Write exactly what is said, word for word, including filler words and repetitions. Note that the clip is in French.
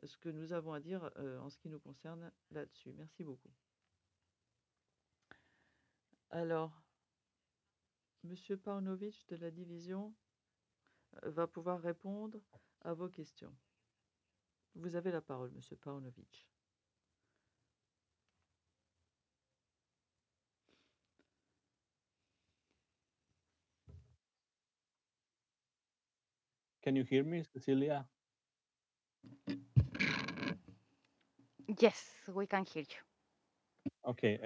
ce que nous avons à dire euh, en ce qui nous concerne là-dessus. Merci beaucoup. Alors, Monsieur Paunovic de la division euh, va pouvoir répondre à vos questions. Vous avez la parole, Monsieur Paunovic. Can you hear me, Cecilia? Yes, we can hear you. Okay.